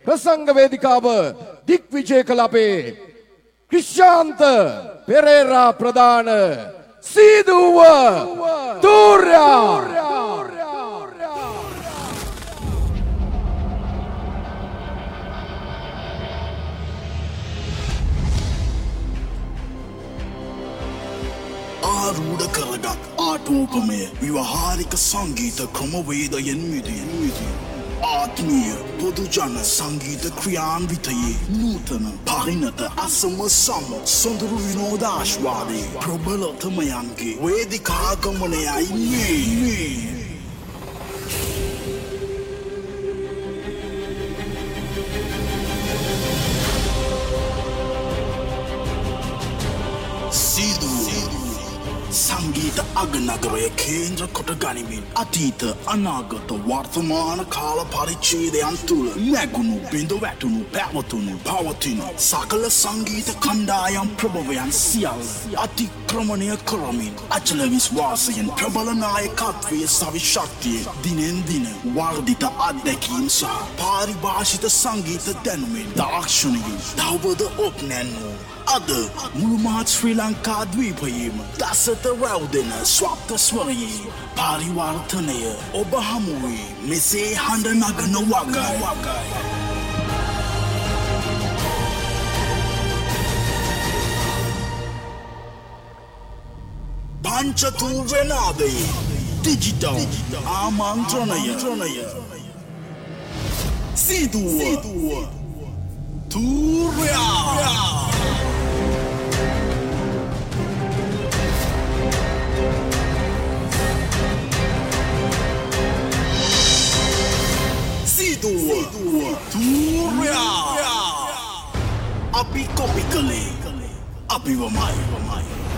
ප්‍රසංග වේදිකාව දිග්විජය කළ අපේ ක්‍රිෂාන්ත පෙරේරා ප්‍රධාන සීදුව තූර්යා ආරූඪ කරගත් ආටෝපමය ව්‍යවහාරික සංගීත ක්‍රමවේදයෙන් මිදී ආත්මීය පොදුජන සංගීත ක්‍රියාන්විතයේ නූතන පරිණත අසම සම සොඳුරු විනෝදාශ්වාදයේ ප්‍රබලතමයන්ගේ වේදිකාගමනයයි මේ සංගීත අගනගරය කේන්ද්‍ර කොට ගනිමින් අතීත අනාගත වර්තමාන කාල පරිච්ඡේදයන් තුළ නැගුණු බිඳ වැටුණු පැවතුණු පවතින සකල සංගීත කණ්ඩායම් ප්‍රභවයන් සියල්ල අතික්‍රමණය කරමින් අචල විශ්වාසයෙන් ප්‍රබල නායකත්වයේ සවිශක්තියෙන් දිනෙන් දින වර්ධිත අත්දැකීම් සහ පාරිභාෂිත සංගීත දැනුමින් තාක්ෂණයෙන් තවද ඔප්නැන්නු අද මුළු මහත් ශ්‍රී ලංකා ද්වීපයේම දසත රැව්දෙන ස්වප්ත ස්වරයේ පරිවර්තනය ඔබ හමුවේ මෙසේ හඬ නගන වගයි. පංචතූර්ය නාදයේ ඩිජිටල් ආමන්ත්‍රණය සීදුව තූර්යා Tූර්යා අපි කොපි කළේ අපිවමයි